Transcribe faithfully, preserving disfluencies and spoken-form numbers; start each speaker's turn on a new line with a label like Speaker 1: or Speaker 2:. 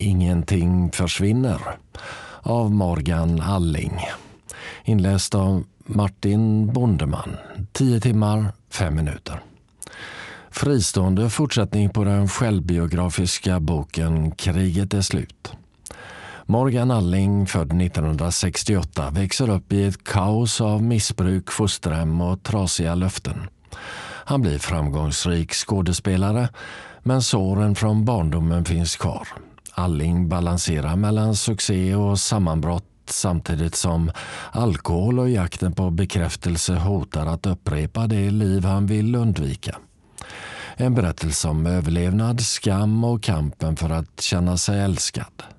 Speaker 1: Ingenting försvinner av Morgan Alling. Inläst av Martin Bondeman. tio timmar, fem minuter. Fristående fortsättning på den självbiografiska boken Kriget är slut. Morgan Alling, född nittonhundrasextioåtta, växer upp i ett kaos av missbruk, fosterhem och trasiga löften. Han blir framgångsrik skådespelare, men såren från barndomen finns kvar. Alling balanserar mellan succé och sammanbrott samtidigt som alkohol och jakten på bekräftelse hotar att upprepa det liv han vill undvika. En berättelse om överlevnad, skam och kampen för att känna sig älskad.